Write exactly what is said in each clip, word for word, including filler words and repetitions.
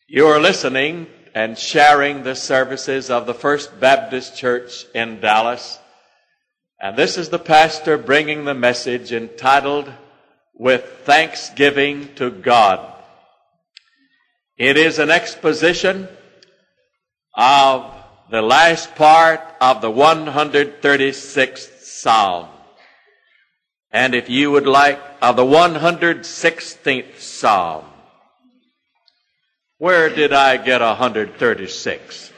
You are listening and sharing the services of the First Baptist Church in Dallas. And this is the pastor bringing the message entitled, With Thanksgiving to God. It is an exposition of the last part of the one hundred thirty-sixth Psalm. And if you would like, of the one hundred sixteenth Psalm. Where did I get one hundred thirty-six?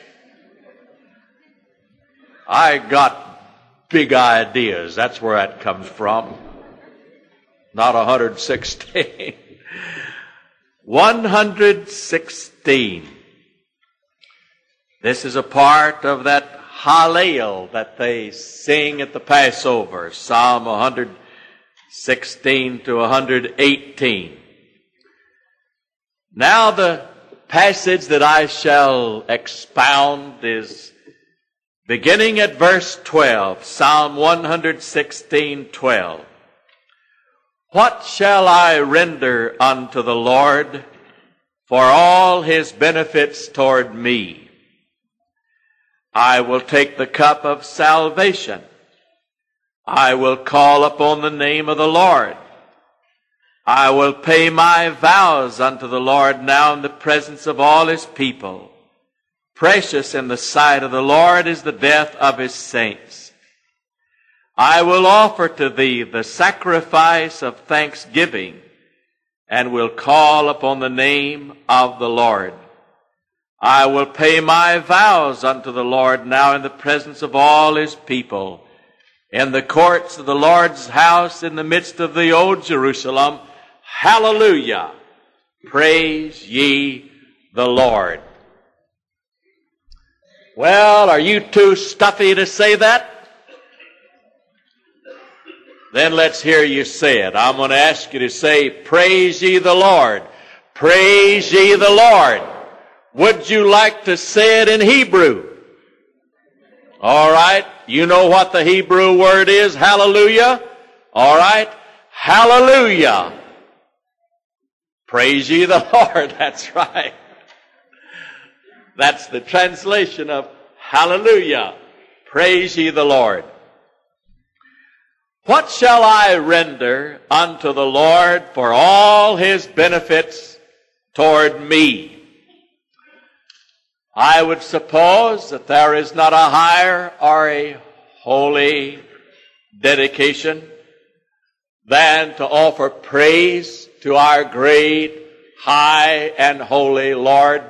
I got big ideas. That's where that comes from. Not one hundred sixteen. one hundred sixteen. This is a part of that Hallel that they sing at the Passover. Psalm one hundred sixteen to one hundred eighteen. Now the passage that I shall expound is beginning at verse twelve, Psalm one hundred sixteen, twelve. What shall I render unto the Lord for all his benefits toward me? I will take the cup of salvation. I will call upon the name of the Lord. I will pay my vows unto the Lord now in the presence of all his people. Precious in the sight of the Lord is the death of his saints. I will offer to thee the sacrifice of thanksgiving, and will call upon the name of the Lord. I will pay my vows unto the Lord now in the presence of all his people. In the courts of the Lord's house, in the midst of the old Jerusalem, hallelujah! Praise ye the Lord. Well, are you too stuffy to say that? Then let's hear you say it. I'm going to ask you to say, praise ye the Lord. Praise ye the Lord. Would you like to say it in Hebrew? All right. You know what the Hebrew word is, hallelujah? All right. Hallelujah. Praise ye the Lord. That's right. That's the translation of hallelujah. Praise ye the Lord. What shall I render unto the Lord for all his benefits toward me? I would suppose that there is not a higher or a holy dedication than to offer praise to our great, high, and holy Lord.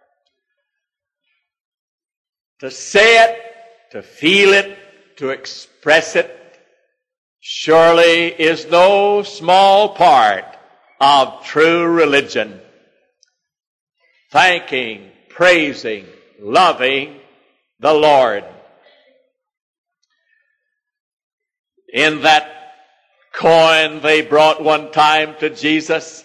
To say it, to feel it, to express it, surely is no small part of true religion. Thanking, praising, loving the Lord. In that coin they brought one time to Jesus,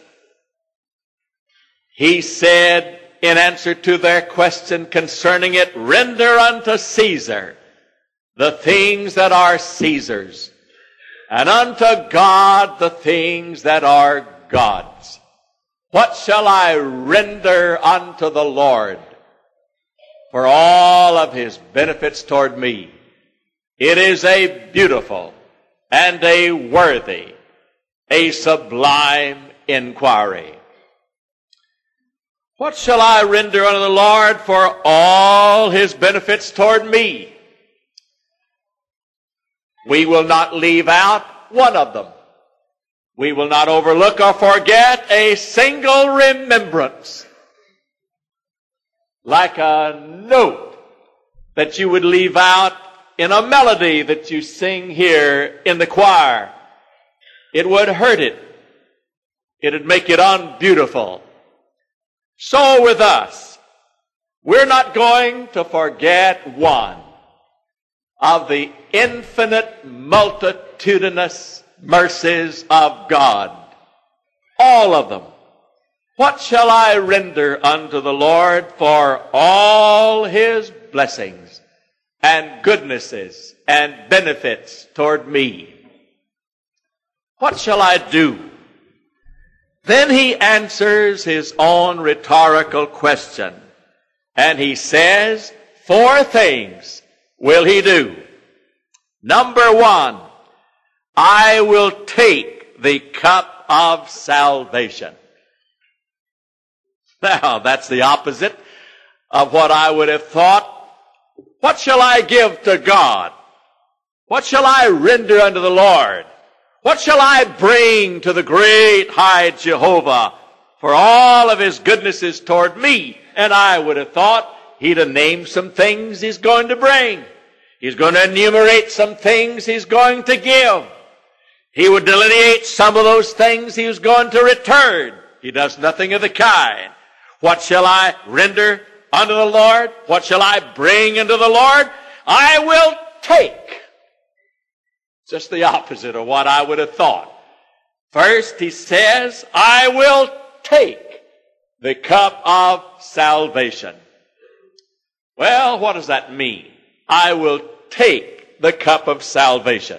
he said in answer to their question concerning it, render unto Caesar the things that are Caesar's, and unto God the things that are God's. What shall I render unto the Lord for all of his benefits toward me? It is a beautiful and a worthy, a sublime inquiry. What shall I render unto the Lord for all his benefits toward me? We will not leave out one of them. We will not overlook or forget a single remembrance. Like a note that you would leave out in a melody that you sing here in the choir. It would hurt it. It would make it unbeautiful. So with us, we're not going to forget one of the infinite multitudinous mercies of God. All of them. What shall I render unto the Lord for all his blessings and goodnesses and benefits toward me? What shall I do Then he answers his own rhetorical question. And he says, four things will he do. Number one, I will take the cup of salvation. Now, that's the opposite of what I would have thought. What shall I give to God? What shall I render unto the Lord? What shall I bring to the great high Jehovah for all of his goodnesses toward me? And I would have thought he'd have named some things he's going to bring. He's going to enumerate some things he's going to give. He would delineate some of those things he was going to return. He does nothing of the kind. What shall I render unto the Lord? What shall I bring unto the Lord? I will take. Just the opposite of what I would have thought. First, he says, I will take the cup of salvation. Well, what does that mean? I will take the cup of salvation.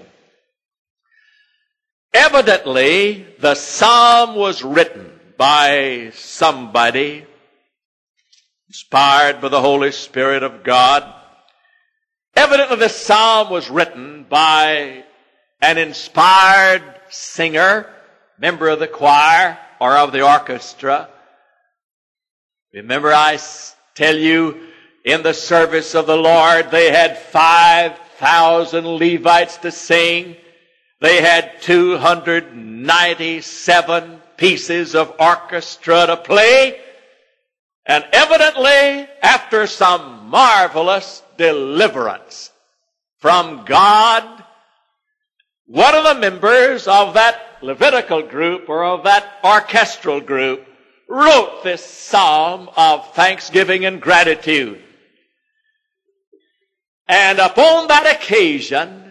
Evidently, the psalm was written by somebody inspired by the Holy Spirit of God. Evidently, the psalm was written by an inspired singer, member of the choir or of the orchestra. Remember, I tell you, in the service of the Lord, they had five thousand Levites to sing. They had two hundred ninety-seven pieces of orchestra to play. And evidently, after some marvelous deliverance from God, one of the members of that Levitical group or of that orchestral group wrote this psalm of thanksgiving and gratitude. And upon that occasion,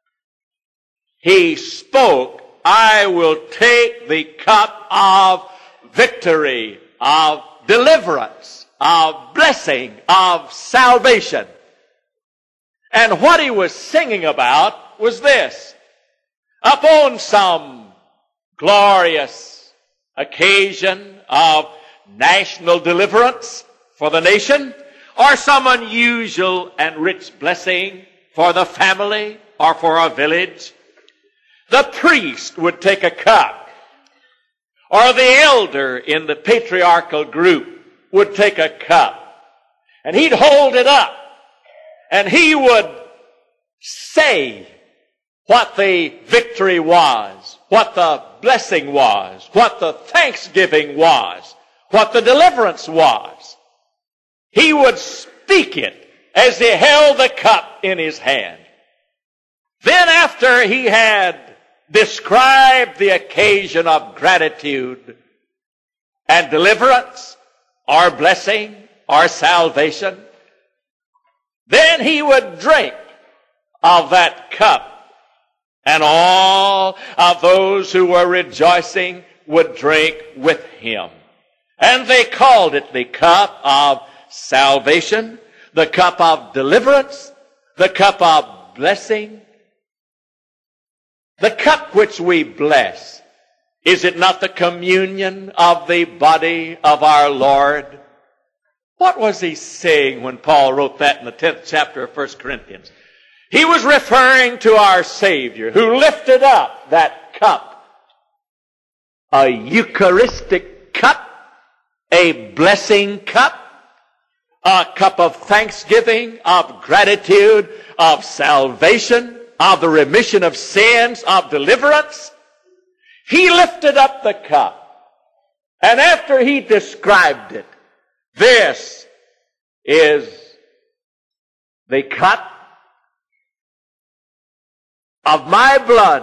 he spoke, I will take the cup of victory, of deliverance, of blessing, of salvation. And what he was singing about was this. Upon some glorious occasion of national deliverance for the nation, or some unusual and rich blessing for the family or for a village, the priest would take a cup, or the elder in the patriarchal group would take a cup, and he'd hold it up, and he would say what the victory was, what the blessing was, what the thanksgiving was, what the deliverance was. He would speak it as he held the cup in his hand. Then after he had described the occasion of gratitude and deliverance or blessing or salvation, then he would drink of that cup, and all of those who were rejoicing would drink with him. And they called it the cup of salvation, the cup of deliverance, the cup of blessing, the cup which we bless. Is it not the communion of the body of our Lord? What was he saying when Paul wrote that in the tenth chapter of First Corinthians? He was referring to our Savior who lifted up that cup, a Eucharistic cup, a blessing cup, a cup of thanksgiving, of gratitude, of salvation, of the remission of sins, of deliverance. He lifted up the cup, and after he described it, this is the cup of my blood,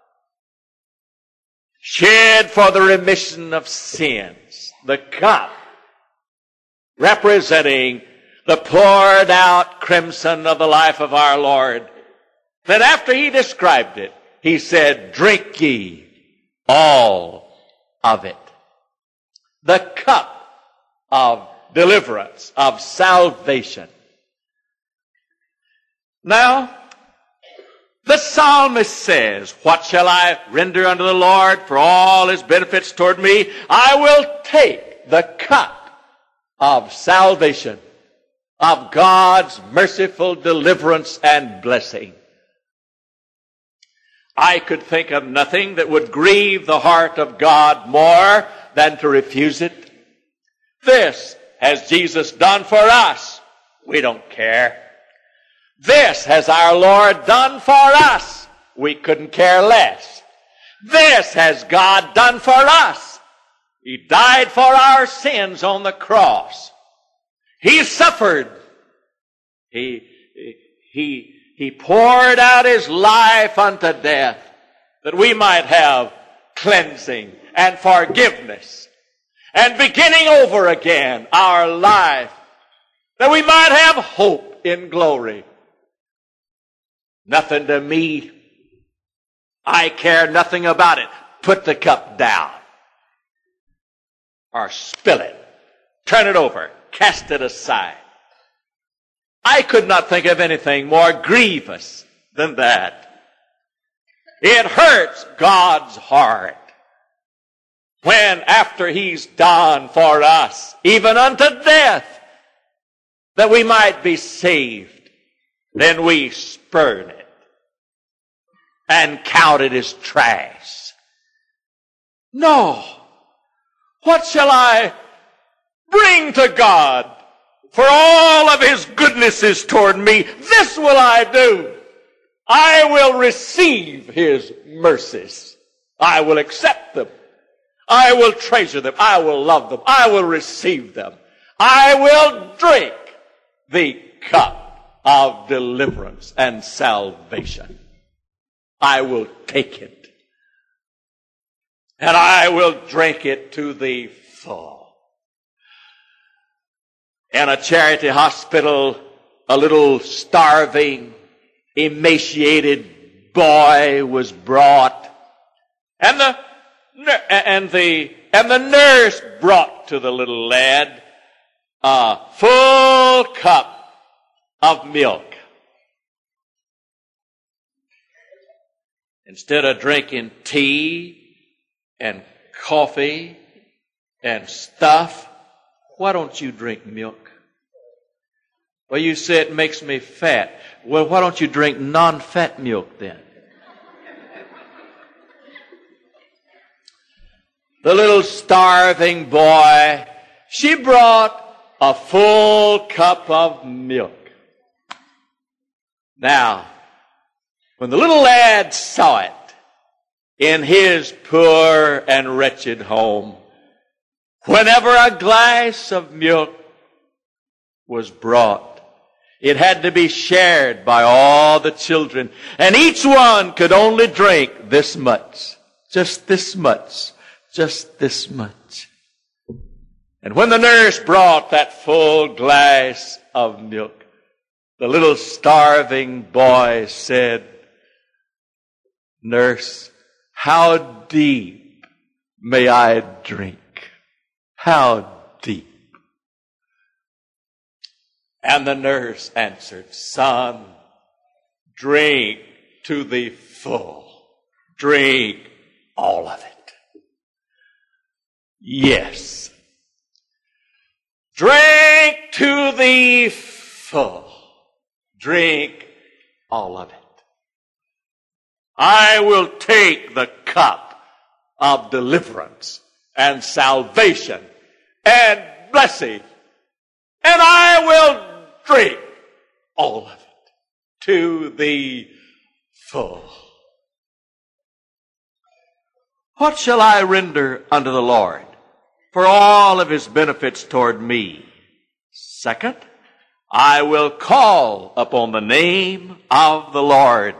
shed for the remission of sins. The cup representing the poured out crimson of the life of our Lord. Then after he described it, he said, drink ye all of it. The cup of deliverance, of salvation. Now, The psalmist says, what shall I render unto the Lord for all his benefits toward me? I will take the cup of salvation, of God's merciful deliverance and blessing. I could think of nothing that would grieve the heart of God more than to refuse it. This has Jesus done for us. We don't care. This has our Lord done for us. We couldn't care less. This has God done for us. He died for our sins on the cross. He suffered. He, he, he poured out his life unto death that we might have cleansing and forgiveness and beginning over again our life, that we might have hope in glory. Nothing to me. I care nothing about it. Put the cup down. Or spill it. Turn it over. Cast it aside. I could not think of anything more grievous than that. It hurts God's heart when, after he's done for us, even unto death, that we might be saved, then we spurn it and count it as trash. No. What shall I bring to God for all of his goodnesses toward me? This will I do. I will receive his mercies. I will accept them. I will treasure them. I will love them. I will receive them. I will drink the cup of deliverance and salvation. I will take it. And I will drink it to the full. In a charity hospital, a little starving, emaciated boy was brought. And the, and the, and the nurse brought to the little lad a full cup of milk. Instead of drinking tea and coffee and stuff, why don't you drink milk? Well, you say it makes me fat. Well, why don't you drink non-fat milk then? The little starving boy, she brought a full cup of milk. Now, when the little lad saw it in his poor and wretched home, whenever a glass of milk was brought, it had to be shared by all the children, and each one could only drink this much, just this much, just this much. And when the nurse brought that full glass of milk, the little starving boy said, "Nurse, how deep may I drink? How deep?" And the nurse answered, "Son, drink to the full. Drink all of it." Yes. Drink to the full. Drink all of it. I will take the cup of deliverance and salvation and blessing, and I will drink all of it to the full. What shall I render unto the Lord for all of his benefits toward me? Second, I will call upon the name of the Lord.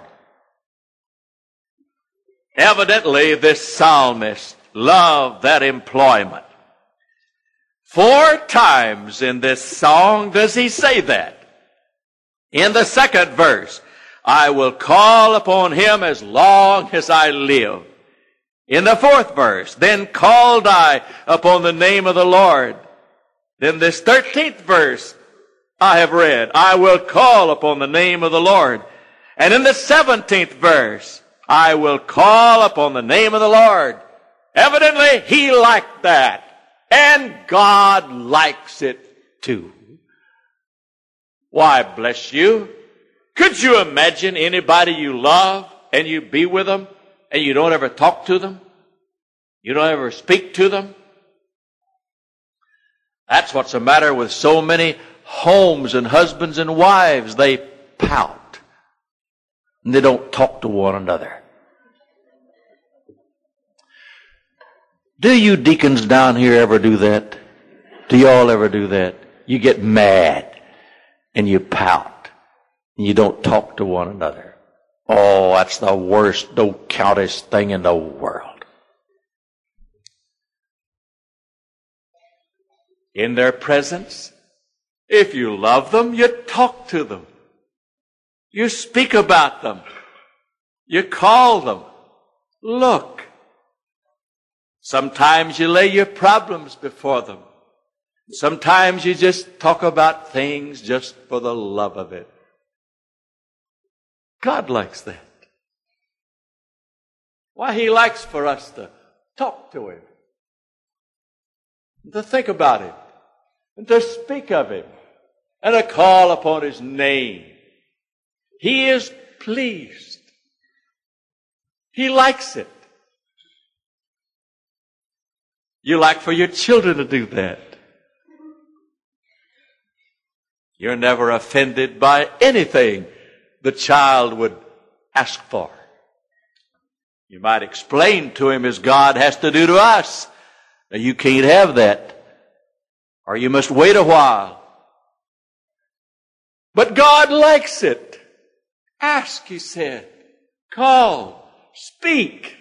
Evidently, this psalmist loved that employment. Four times in this song does he say that. In the second verse, I will call upon him as long as I live. In the fourth verse, then called I upon the name of the Lord. Then this thirteenth verse I have read, I will call upon the name of the Lord. And in the seventeenth verse, I will call upon the name of the Lord. Evidently, he liked that. And God likes it too. Why, bless you, could you imagine anybody you love and you be with them and you don't ever talk to them? You don't ever speak to them? That's what's the matter with so many homes and husbands and wives. They pout and they don't talk to one another. Do you deacons down here ever do that? Do y'all ever do that? You get mad and you pout and you don't talk to one another. Oh, that's the worst, no countest thing in the world. In their presence, if you love them, you talk to them. You speak about them. You call them. Look. Sometimes you lay your problems before them. Sometimes you just talk about things just for the love of it. God likes that. Why, he likes for us to talk to him, to think about him, and to speak of him, and to call upon his name. He is pleased. He likes it. You like for your children to do that. You're never offended by anything the child would ask for. You might explain to him as God has to do to us. Now, you can't have that, or you must wait a while. But God likes it. Ask, he said. Call. Speak.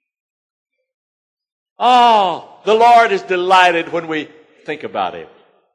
Oh, the Lord is delighted when we think about him.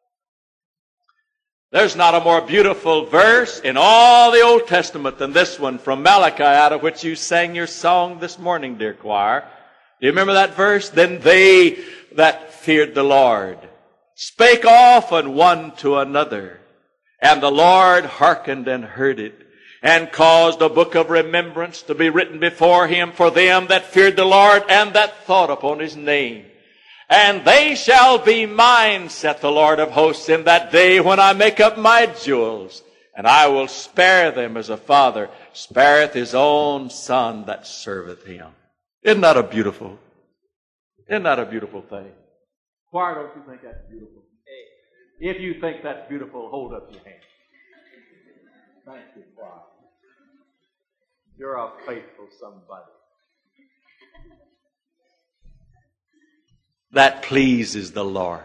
There's not a more beautiful verse in all the Old Testament than this one from Malachi, out of which you sang your song this morning, dear choir. Do you remember that verse? Then they that feared the Lord spake often one to another, and the Lord hearkened and heard it, and caused a book of remembrance to be written before him for them that feared the Lord and that thought upon his name. And they shall be mine, saith the Lord of hosts, in that day when I make up my jewels, and I will spare them as a father spareth his own son that serveth him. Isn't that a beautiful, isn't that a beautiful thing? Choir, don't you think that's beautiful? If you think that's beautiful, hold up your hand. Thank you, choir. You're a faithful somebody. That pleases the Lord.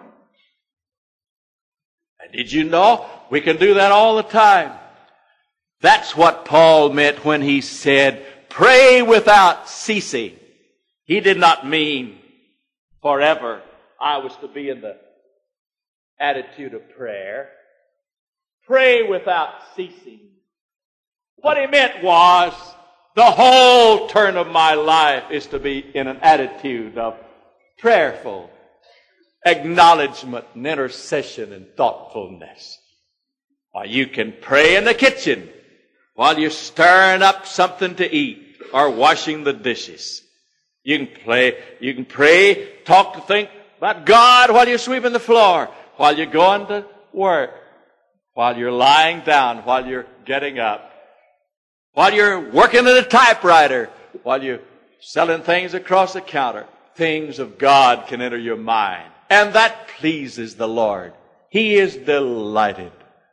And did you know we can do that all the time? That's what Paul meant when he said, pray without ceasing. He did not mean forever I was to be in the attitude of prayer. Pray without ceasing. What he meant was the whole turn of my life is to be in an attitude of prayerful acknowledgement and intercession and thoughtfulness. Or you can pray in the kitchen while you're stirring up something to eat or washing the dishes. You can play, you can pray, talk to think about God while you're sweeping the floor, while you're going to work, while you're lying down, while you're getting up, while you're working at a typewriter, while you're selling things across the counter. Things of God can enter your mind. And that pleases the Lord. He is delighted.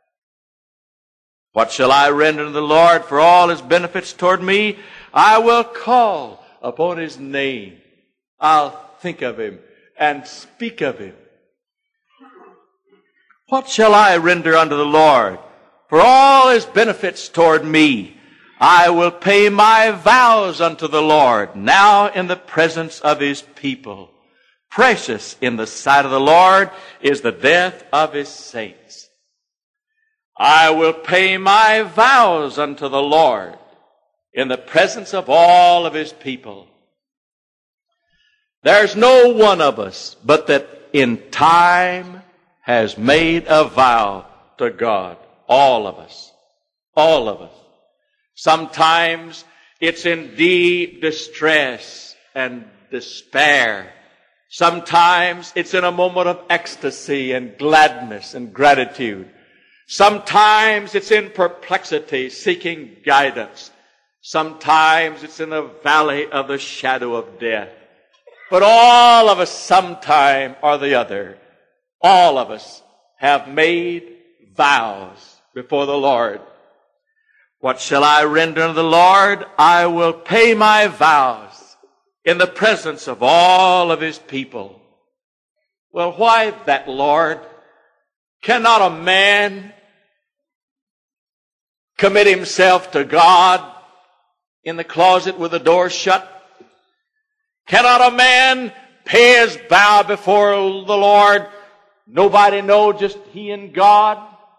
What shall I render to the Lord for all his benefits toward me? I will call upon his name. I'll think of him and speak of him. What shall I render unto the Lord for all his benefits toward me? I will pay my vows unto the Lord now in the presence of his people. Precious in the sight of the Lord is the death of his saints. I will pay my vows unto the Lord in the presence of all of his people. There's no one of us but that in time has made a vow to God. All of us. All of us. Sometimes it's in deep distress and despair. Sometimes it's in a moment of ecstasy and gladness and gratitude. Sometimes it's in perplexity, seeking guidance. Sometimes it's in the valley of the shadow of death. But all of us, sometime or the other, all of us have made vows before the Lord. What shall I render unto the Lord? I will pay my vows in the presence of all of his people. Well, why that, Lord? Cannot a man commit himself to God in the closet with the door shut? Cannot a man pay his vow before the Lord? Nobody know, just he and God?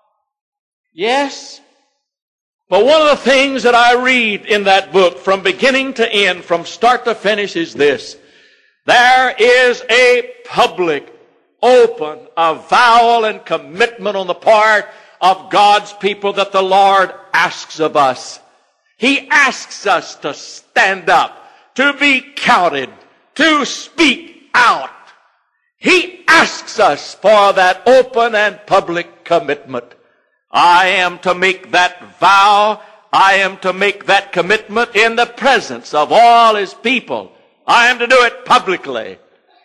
Yes. But one of the things that I read in that book from beginning to end, from start to finish, is this. There is a public, open, avowal and commitment on the part of God's people that the Lord asks of us. He asks us to stand up, to be counted, to speak out. He asks us for that open and public commitment. I am to make that vow. I am to make that commitment in the presence of all his people. I am to do it publicly.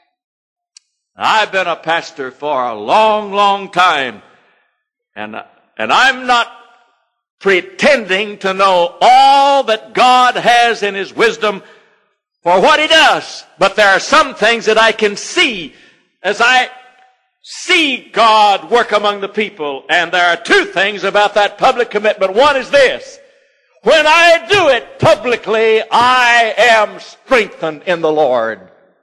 I've been a pastor for a long, long time. And, and I'm not pretending to know all that God has in his wisdom for what he does. But there are some things that I can see as I see God work among the people. And there are two things about that public commitment. One is this. When I do it publicly, I am strengthened in the Lord.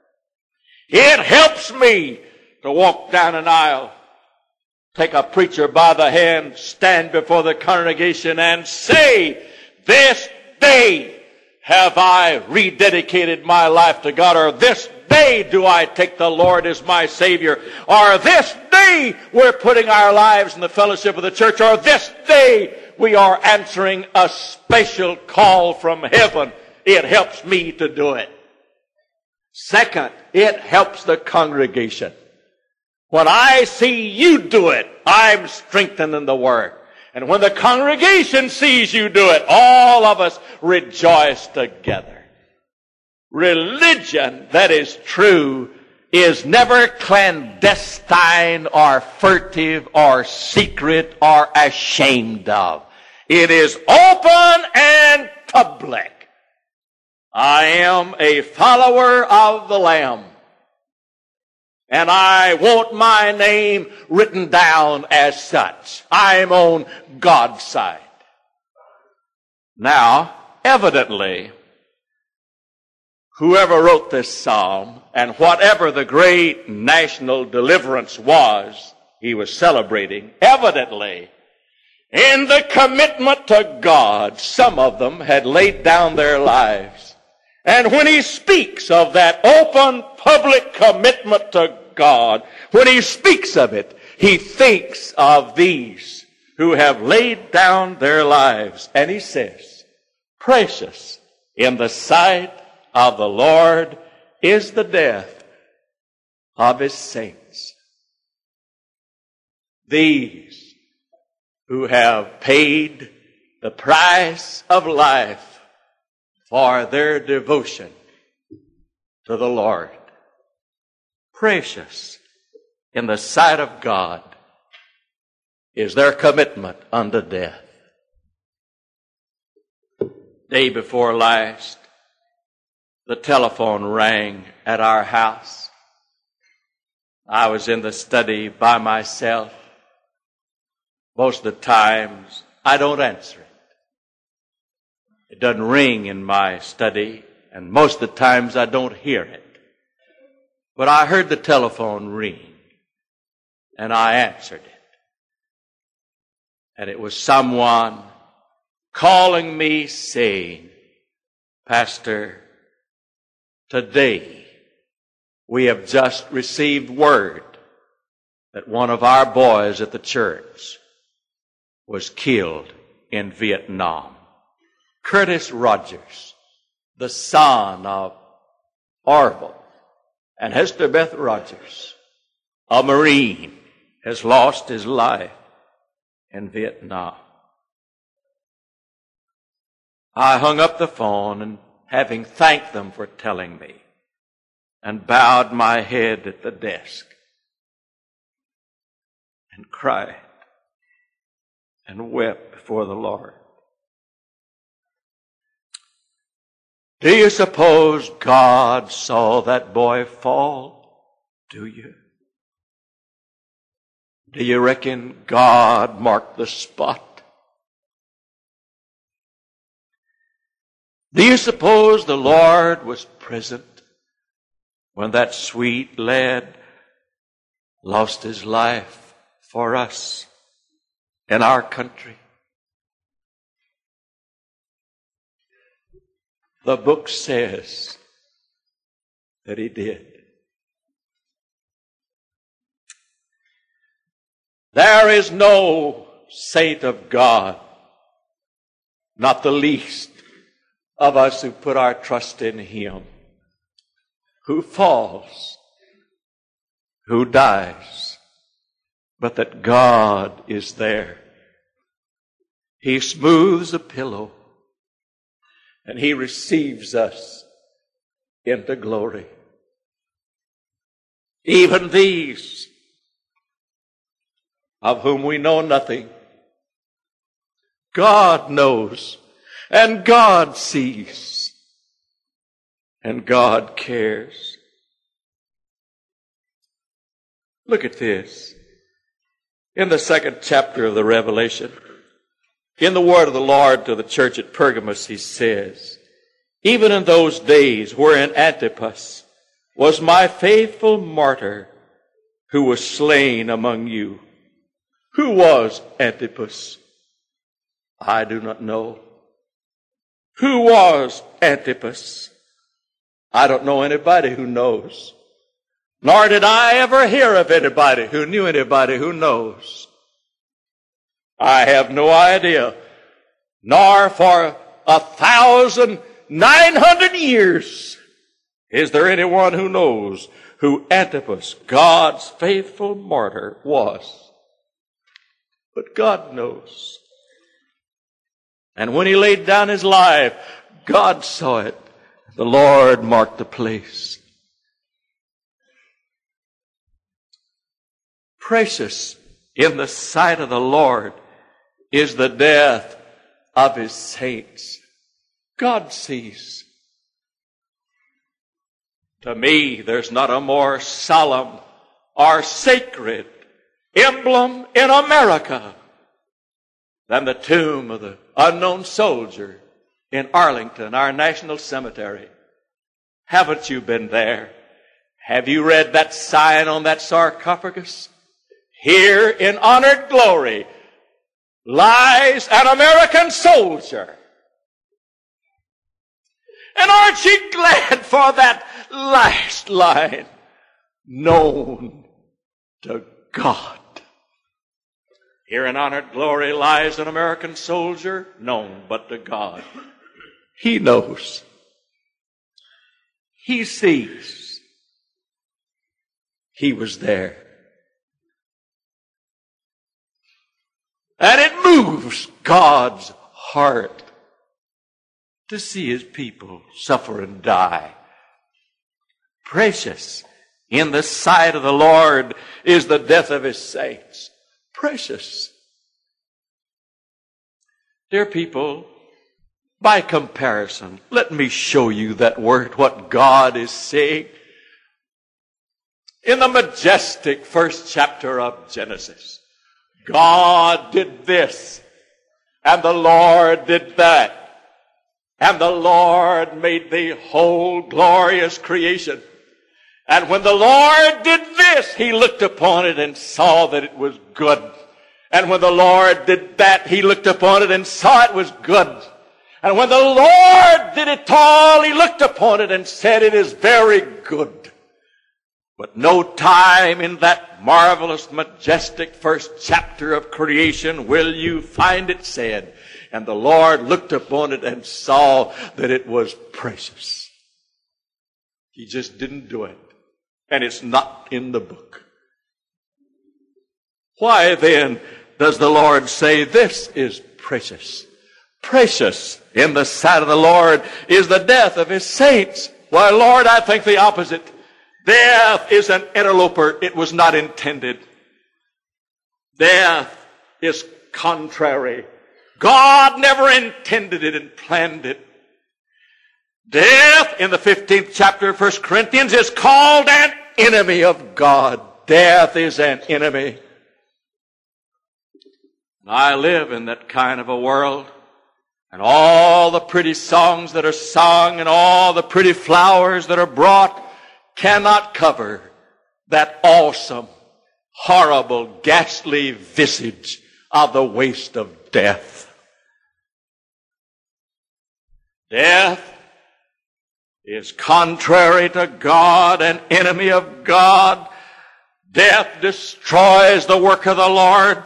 It helps me to walk down an aisle, take a preacher by the hand, stand before the congregation and say, this day have I rededicated my life to God, or this day do I take the Lord as my Savior, or this day we're putting our lives in the fellowship of the church, or this day we are answering a special call from heaven. It helps me to do it. Second, it helps the congregation. When I see you do it, I'm strengthened in the Word. And when the congregation sees you do it, all of us rejoice together. Religion that is true is never clandestine or furtive or secret or ashamed of. It is open and public. I am a follower of the Lamb. And I want my name written down as such. I'm on God's side. Now, evidently, whoever wrote this psalm, and whatever the great national deliverance was he was celebrating, evidently, in the commitment to God, some of them had laid down their lives. And when he speaks of that open public commitment to God, when he speaks of it, he thinks of these who have laid down their lives. And he says, precious in the sight of the Lord is the death of his saints. These who have paid the price of life for their devotion to the Lord. Precious in the sight of God is their commitment unto death. Day before last, the telephone rang at our house. I was in the study by myself. Most of the times, I don't answer it. It doesn't ring in my study, and most of the times I don't hear it. But I heard the telephone ring, and I answered it. And it was someone calling me saying, Pastor, today we have just received word that one of our boys at the church was killed in Vietnam. Curtis Rogers, the son of Orville and Hester Beth Rogers, a Marine, has lost his life in Vietnam. I hung up the phone and, having thanked them for telling me, and bowed my head at the desk and cried and wept before the Lord. Do you suppose God saw that boy fall? Do you? Do you reckon God marked the spot? Do you suppose the Lord was present when that sweet lad lost his life for us in our country? The book says that he did. There is no saint of God, not the least of us who put our trust in him, who falls, who dies, but that God is there. He smooths a pillow and he receives us into glory. Even these, of whom we know nothing, God knows, and God sees, and God cares. Look at this. In the second chapter of the Revelation, in the word of the Lord to the church at Pergamos, he says, even in those days wherein Antipas was my faithful martyr, who was slain among you. Who was Antipas? I do not know. Who was Antipas? I don't know anybody who knows. Nor did I ever hear of anybody who knew anybody who knows. I have no idea. Nor for a thousand nine hundred years is there anyone who knows who Antipas, God's faithful martyr, was. But God knows. And when he laid down his life, God saw it. The Lord marked the place. Precious in the sight of the Lord is the death of his saints. God sees. To me, there's not a more solemn or sacred emblem in America than the tomb of the unknown soldier in Arlington, our national cemetery. Haven't you been there? Have you read that sign on that sarcophagus? Here in honored glory lies an American soldier. And aren't you glad for that last line? Known to God. Here in honored glory lies an American soldier, known but to God. He knows. He sees. He was there. And it moves God's heart to see his people suffer and die. Precious in the sight of the Lord is the death of his saints. Precious. Dear people, by comparison, let me show you that word, what God is saying. In the majestic first chapter of Genesis, God did this, and the Lord did that. And the Lord made the whole glorious creation. And when the Lord did this, he looked upon it and saw that it was good. And when the Lord did that, he looked upon it and saw it was good. And when the Lord did it all, he looked upon it and said, it is very good. But no time in that marvelous, majestic first chapter of creation will you find it said, and the Lord looked upon it and saw that it was precious. He just didn't do it. And it's not in the book. Why then does the Lord say this is precious? Precious in the sight of the Lord is the death of his saints. Why, Lord, I think the opposite. Death is an interloper. It was not intended. Death is contrary. God never intended it and planned it. Death, in the fifteenth chapter of First Corinthians, is called an enemy of God. Death is an enemy. I live in that kind of a world. And all the pretty songs that are sung and all the pretty flowers that are brought cannot cover that awesome, horrible, ghastly visage of the waste of death. Death is contrary to God, an enemy of God. Death destroys the work of the Lord.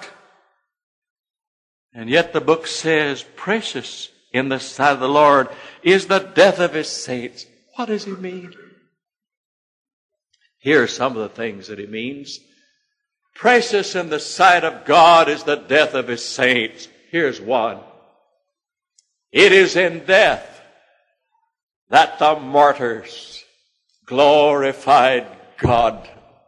And yet the book says, precious in the sight of the Lord is the death of his saints. What does he mean? Here are some of the things that he means. Precious in the sight of God is the death of his saints. Here's one. It is in death that the martyrs glorified God.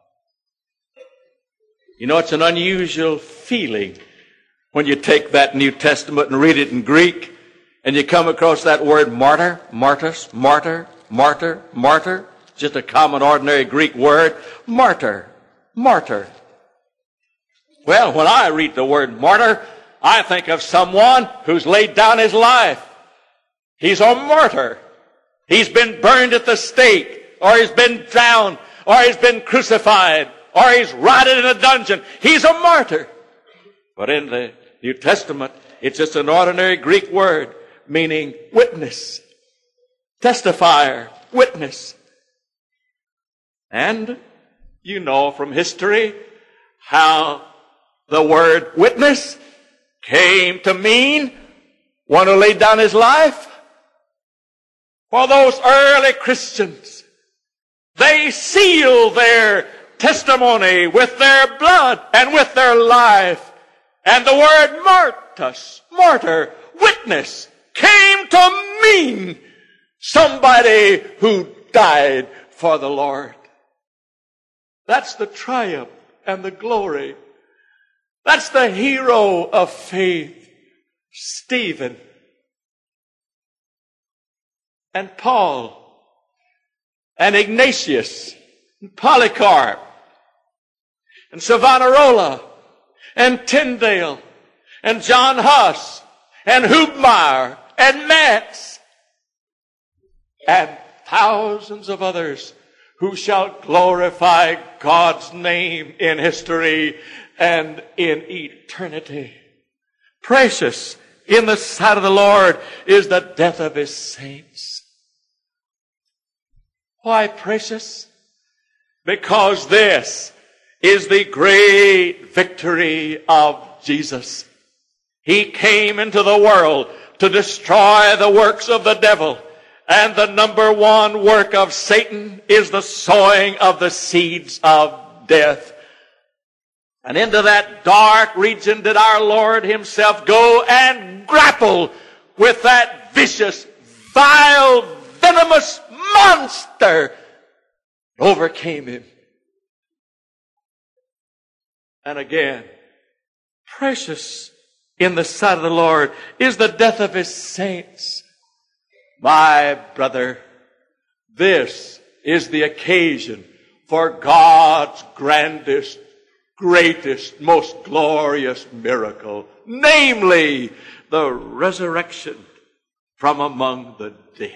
You know, it's an unusual feeling when you take that New Testament and read it in Greek, and you come across that word martyr, martys, martyr, martyr, martyr, just a common, ordinary Greek word, martyr, martyr. Well, when I read the word martyr, I think of someone who's laid down his life. He's a martyr. He's been burned at the stake, or he's been drowned, or he's been crucified, or he's rotted in a dungeon. He's a martyr. But in the New Testament, it's just an ordinary Greek word meaning witness, testifier, witness. And you know from history how the word witness came to mean one who laid down his life. For those early Christians, they sealed their testimony with their blood and with their life. And the word martys, martyr, witness, came to mean somebody who died for the Lord. That's the triumph and the glory. That's the hero of faith, Stephen and Paul and Ignatius and Polycarp and Savonarola and Tyndale, and John Huss, and Hubmaier, and Metz, and thousands of others who shall glorify God's name in history and in eternity. Precious in the sight of the Lord is the death of his saints. Why precious? Because this is the great victory of Jesus. He came into the world to destroy the works of the devil. And the number one work of Satan is the sowing of the seeds of death. And into that dark region did our Lord himself go and grapple with that vicious, vile, venomous monster. Overcame him. And again, precious in the sight of the Lord is the death of his saints. My brother, this is the occasion for God's grandest, greatest, most glorious miracle, namely the resurrection from among the dead.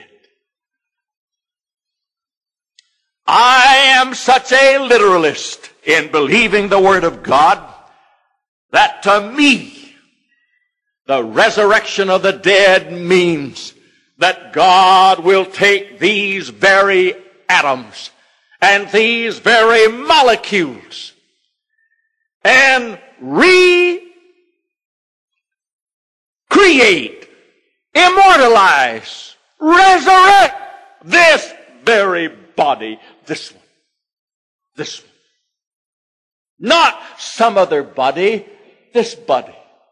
I am such a literalist in believing the Word of God that to me, the resurrection of the dead means that God will take these very atoms and these very molecules and recreate, immortalize, resurrect this very body. This one. This one. Not some other body, this body.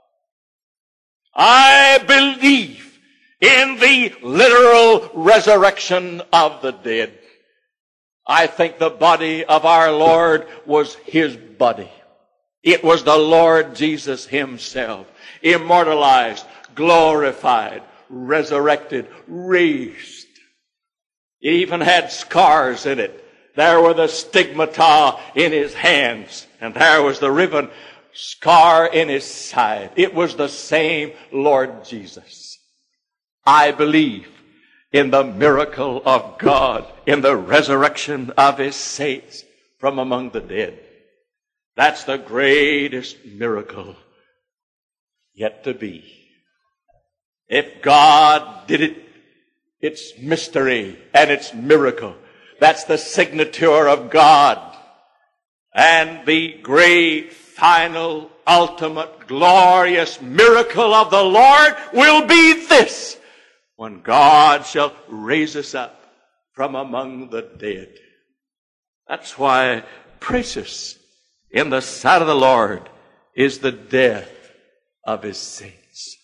I believe in the literal resurrection of the dead. I think the body of our Lord was His body. It was the Lord Jesus Himself, immortalized, glorified, resurrected, raised. It even had scars in it. There were the stigmata in His hands, and there was the ribbon scar in His side. It was the same Lord Jesus. I believe in the miracle of God, in the resurrection of His saints from among the dead. That's the greatest miracle yet to be. If God did it, it's mystery and it's miracle. That's the signature of God. And the great, final, ultimate, glorious miracle of the Lord will be this: when God shall raise us up from among the dead. That's why precious in the sight of the Lord is the death of His saints.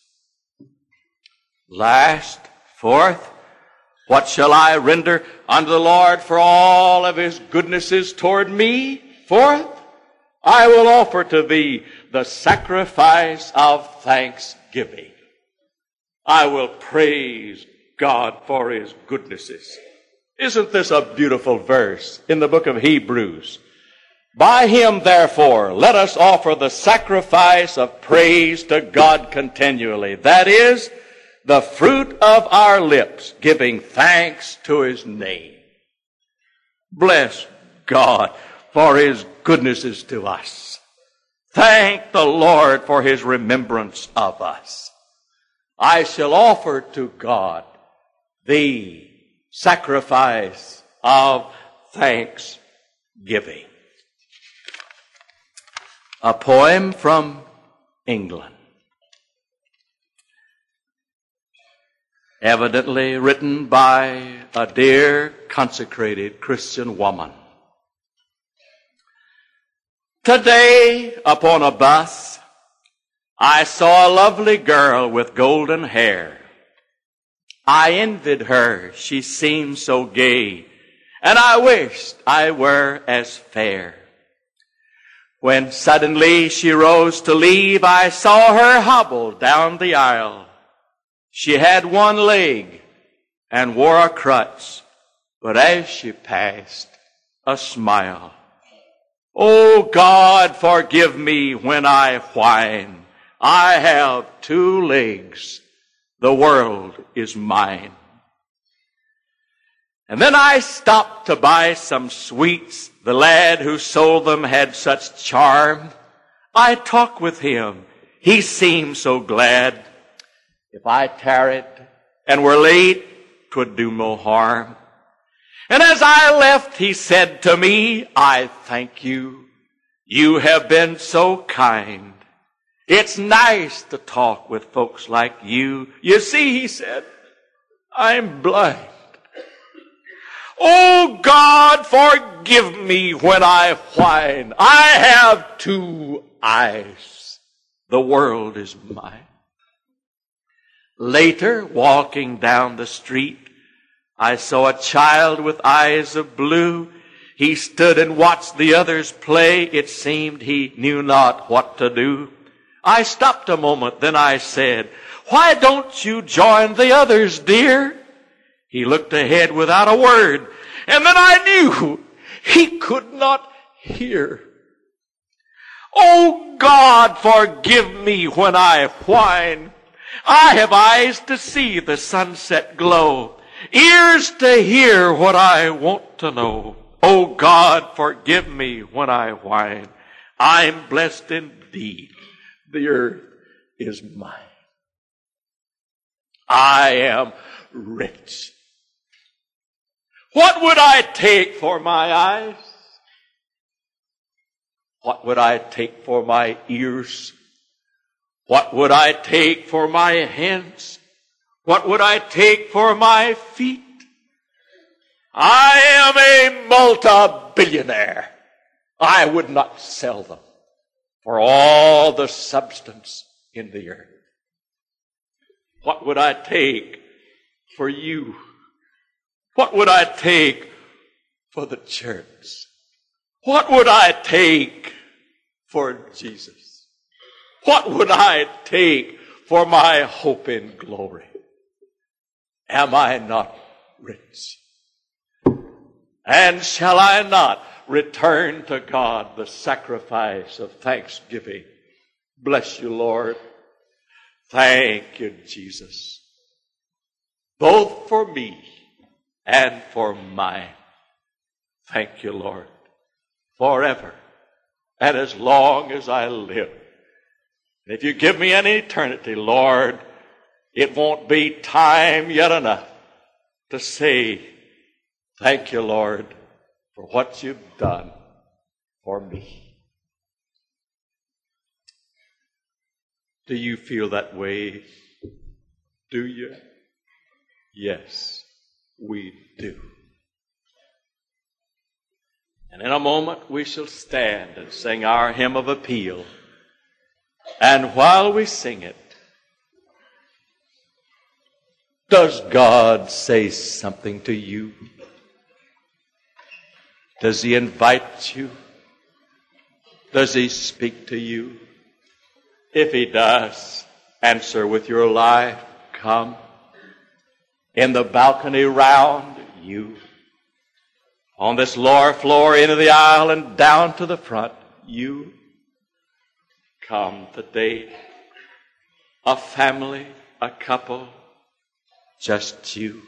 Last, fourth, what shall I render unto the Lord for all of His goodnesses toward me? Fourth, I will offer to Thee the sacrifice of thanksgiving. I will praise God for His goodnesses. Isn't this a beautiful verse in the book of Hebrews? By Him, therefore, let us offer the sacrifice of praise to God continually. That is, the fruit of our lips, giving thanks to His name. Bless God for His goodnesses to us. Thank the Lord for His remembrance of us. I shall offer to God the sacrifice of thanksgiving. A poem from England. Evidently written by a dear consecrated Christian woman. Today, upon a bus, I saw a lovely girl with golden hair. I envied her, she seemed so gay, and I wished I were as fair. When suddenly she rose to leave, I saw her hobble down the aisle. She had one leg and wore a crutch, but as she passed, a smile. Oh, God, forgive me when I whine. I have two legs. The world is mine. And then I stopped to buy some sweets. The lad who sold them had such charm. I talked with him. He seemed so glad. If I tarried and were late, 'twould do no harm. And as I left, he said to me, I thank you. You have been so kind. It's nice to talk with folks like you. You see, he said, I'm blind. Oh, God, forgive me when I whine. I have two eyes. The world is mine. Later, walking down the street, I saw a child with eyes of blue. He stood and watched the others play. It seemed he knew not what to do. I stopped a moment, then I said, why don't you join the others, dear? He looked ahead without a word, and then I knew he could not hear. Oh, God, forgive me when I whine. I have eyes to see the sunset glow, ears to hear what I want to know. Oh, God, forgive me when I whine. I'm blessed indeed. The earth is mine. I am rich. What would I take for my eyes? What would I take for my ears? What would I take for my hands? What would I take for my feet? I am a multi-billionaire. I would not sell them for all the substance in the earth. What would I take for you? What would I take for the church? What would I take for Jesus? What would I take for my hope in glory? Am I not rich? And shall I not return to God the sacrifice of thanksgiving? Bless you, Lord. Thank you, Jesus. Both for me and for mine. Thank you, Lord. Forever and as long as I live. And if you give me an eternity, Lord, it won't be time yet enough to say, thank you, Lord, for what you've done for me. Do you feel that way? Do you? Yes, we do. And in a moment we shall stand and sing our hymn of appeal. And while we sing it, does God say something to you? Does He invite you? Does He speak to you? If He does, answer with your life. Come. In the balcony round you. On this lower floor, into the aisle and down to the front, you. Come today. A family, a couple, just you.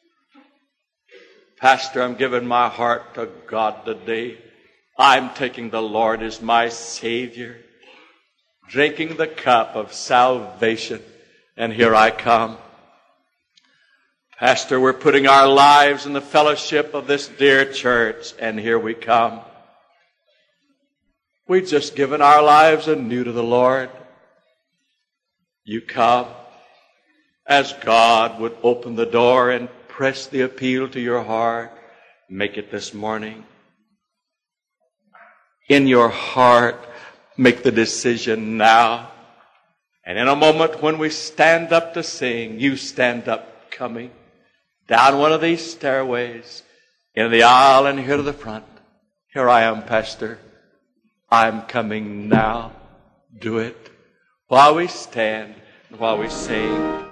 Pastor, I'm giving my heart to God today. I'm taking the Lord as my Savior, drinking the cup of salvation, and here I come. Pastor, we're putting our lives in the fellowship of this dear church, and here we come. We've just given our lives anew to the Lord. You come as God would open the door and press the appeal to your heart. Make it this morning. In your heart, make the decision now. And in a moment when we stand up to sing, you stand up coming down one of these stairways, in the aisle and here to the front. Here I am, Pastor. I'm coming now. Do it while we stand and while we sing.